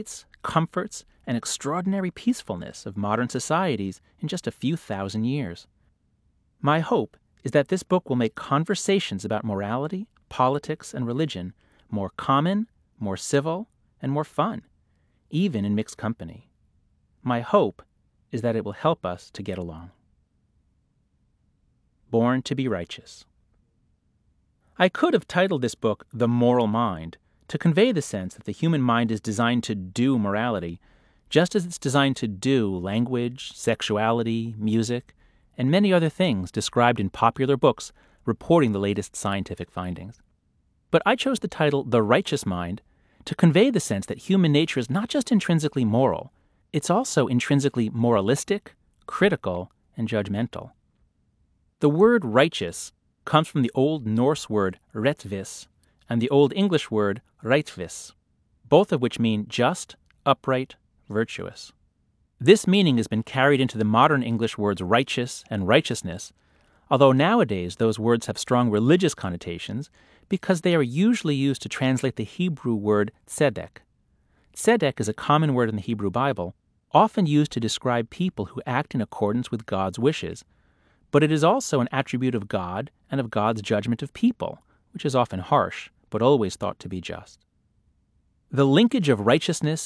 comforts, and extraordinary peacefulness of modern societies in just a few thousand years. My hope is that this book will make conversations about morality, politics, and religion more common, more civil, and more fun, even in mixed company. My hope is that it will help us to get along. Born to be Righteous. I could have titled this book The Moral Mind to convey the sense that the human mind is designed to do morality, just as it's designed to do language, sexuality, music, and many other things described in popular books reporting the latest scientific findings. But I chose the title The Righteous Mind to convey the sense that human nature is not just intrinsically moral, it's also intrinsically moralistic, critical, and judgmental. The word righteous comes from the Old Norse word rättvis and the Old English word rättvis, both of which mean just, upright, virtuous. This meaning has been carried into the modern English words righteous and righteousness, although nowadays those words have strong religious connotations because they are usually used to translate the Hebrew word tzedek. Tzedek is a common word in the Hebrew Bible, often used to describe people who act in accordance with God's wishes, but it is also an attribute of God and of God's judgment of people, which is often harsh, but always thought to be just. The linkage of righteousness